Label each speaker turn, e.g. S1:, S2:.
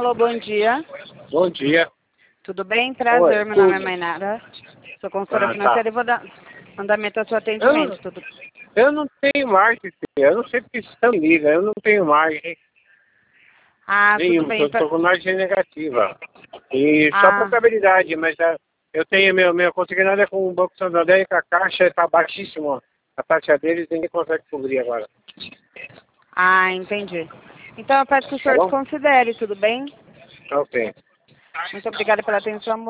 S1: Alô, bom dia.
S2: Bom dia.
S1: Tudo bem? Prazer,
S2: Oi,
S1: meu nome é
S2: tudo.
S1: Mainara. Sou consultora
S2: Ah,
S1: financeira
S2: tá.
S1: e vou dar andamento ao seu atendimento. Tudo...
S2: Eu não tenho margem, filho. Eu não sei porque você me liga. Eu não tenho margem
S1: Ah, tudo
S2: nenhuma.
S1: bem.
S2: Eu estou com margem negativa. E só
S1: Ah,
S2: contabilidade, mas eu tenho minha consignada é com o Banco Santander e com a Caixa está baixíssima. A taxa deles ninguém consegue cobrir agora.
S1: entendi. Então eu peço que o
S2: Tá
S1: senhor
S2: bom?
S1: desconsidere, tudo bem?
S2: Ok.
S1: Muito obrigada pela atenção.